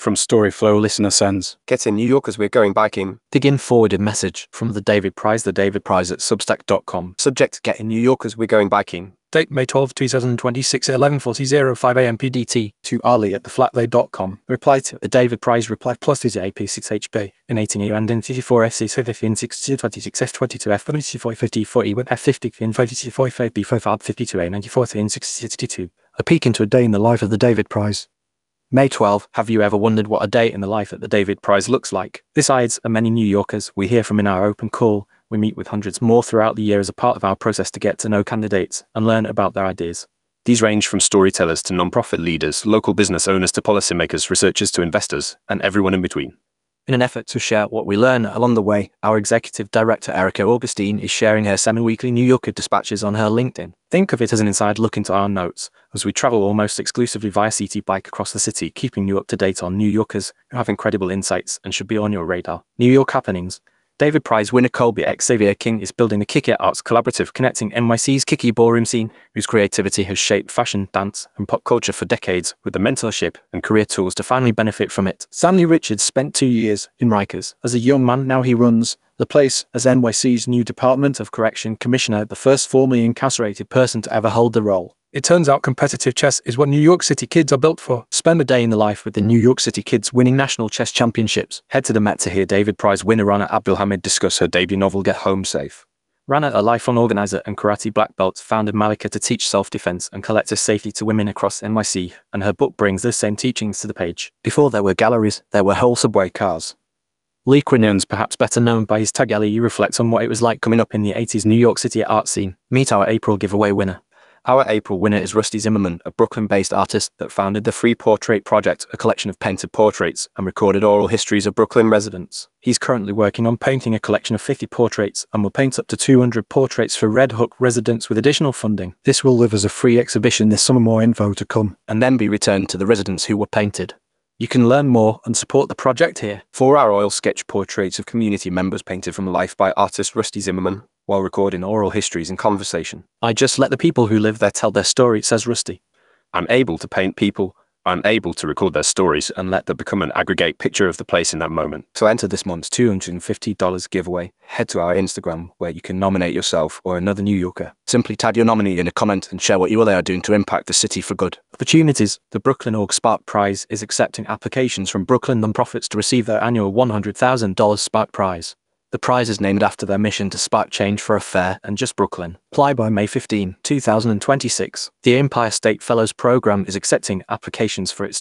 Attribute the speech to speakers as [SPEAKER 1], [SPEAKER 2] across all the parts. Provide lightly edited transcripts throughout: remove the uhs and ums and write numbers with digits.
[SPEAKER 1] From Storyflow listener sends.
[SPEAKER 2] Get in New York as we're going biking.
[SPEAKER 3] Begin forwarded message from the David Prize at substack.com.
[SPEAKER 2] Subject: Get in New York as we're going biking.
[SPEAKER 1] Date May 12, 2026, 11:40:05 AM PDT. To Ali at theflatlay.com. Reply to the David Prize reply plus is AP6HB in 18 and in 54 FC in 626 F22 F54 50 with F50 in 54 B5 52 A94 in 662. A peek into a day in the life of the David Prize. May 12. Have you ever wondered what a day in the life at the David Prize looks like? Besides many New Yorkers we hear from in our open call, we meet with hundreds more throughout the year as a part of our process to get to know candidates and learn about their ideas.
[SPEAKER 4] These range from storytellers to non-profit leaders, local business owners to policymakers, researchers to investors, and everyone in between.
[SPEAKER 3] In an effort to share what we learn along the way, our executive director Erica Augustine is sharing her semi-weekly New Yorker dispatches on her LinkedIn.
[SPEAKER 1] Think of it as an inside look into our notes, as we travel almost exclusively via CT Bike across the city, keeping you up to date on New Yorkers who have incredible insights and should be on your radar. New York happenings. David Prize winner Colby X. Xavier King is building the Kick It Arts Collaborative, connecting NYC's Kicky ballroom scene, whose creativity has shaped fashion, dance, and pop culture for decades, with the mentorship and career tools to finally benefit from it. Stanley Richards spent 2 years in Rikers as a young man. Now he runs the place as NYC's new Department of Correction Commissioner, the first formerly incarcerated person to ever hold the role. It turns out competitive chess is what New York City kids are built for. Spend a day in the life with the New York City kids winning national chess championships. Head to the Met to hear David Prize winner Rana Abdulhamid discuss her debut novel Get Home Safe. Rana, a lifelong organizer and karate black belt, founded Malika to teach self-defense and collective safety to women across NYC, and her book brings those same teachings to the page. Before there were galleries, there were whole subway cars. Lee Quinones, perhaps better known by his tag Ellie, reflects on what it was like coming up in the 80s New York City art scene. Meet our April giveaway winner. Our April winner is Rusty Zimmerman, a Brooklyn-based artist that founded the Free Portrait Project, a collection of painted portraits and recorded oral histories of Brooklyn residents. He's currently working on painting a collection of 50 portraits and will paint up to 200 portraits for Red Hook residents with additional funding. This will live as a free exhibition this summer, more info to come, and then be returned to the residents who were painted. You can learn more and support the project here.
[SPEAKER 2] 4-hour oil sketch portraits of community members painted from life by artist Rusty Zimmerman,
[SPEAKER 1] while recording oral histories and conversation. I just let the people who live there tell their story, says Rusty.
[SPEAKER 4] I'm able to paint people, I'm able to record their stories and let them become an aggregate picture of the place in that moment.
[SPEAKER 1] To enter this month's $250 giveaway, head to our Instagram where you can nominate yourself or another New Yorker. Simply tag your nominee in a comment and share what you or they are doing to impact the city for good. Opportunities. The Brooklyn Org Spark Prize is accepting applications from Brooklyn nonprofits to receive their annual $100,000 Spark Prize. The prize is named after their mission to spark change for a fair and just Brooklyn. Apply by May 15, 2026. The Empire State Fellows Program is accepting applications for its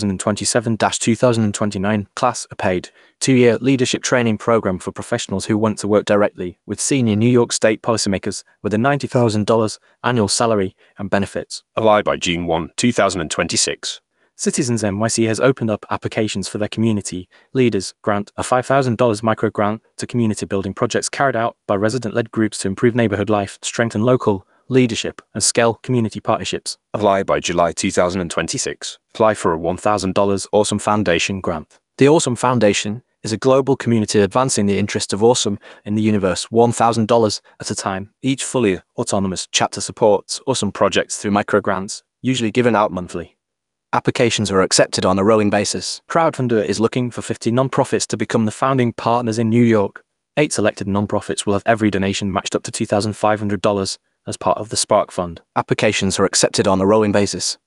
[SPEAKER 1] 2027-2029 class, a paid 2-year leadership training program for professionals who want to work directly with senior New York State policymakers with a $90,000 annual salary and benefits.
[SPEAKER 4] Apply by June 1, 2026.
[SPEAKER 1] Citizens NYC has opened up applications for their community leaders grant, a $5,000 micro grant to community building projects carried out by resident-led groups to improve neighborhood life, strengthen local leadership, and scale community partnerships.
[SPEAKER 4] Apply by July 2026.
[SPEAKER 1] Apply for a $1,000 Awesome Foundation grant. The Awesome Foundation is a global community advancing the interest of awesome in the universe, $1,000 at a time. Each fully autonomous chapter supports awesome projects through micro grants, usually given out monthly. Applications are accepted on a rolling basis. Crowdfunder is looking for 50 nonprofits to become the founding partners in New York. 8 selected nonprofits will have every donation matched up to $2,500 as part of the Spark Fund. Applications are accepted on a rolling basis.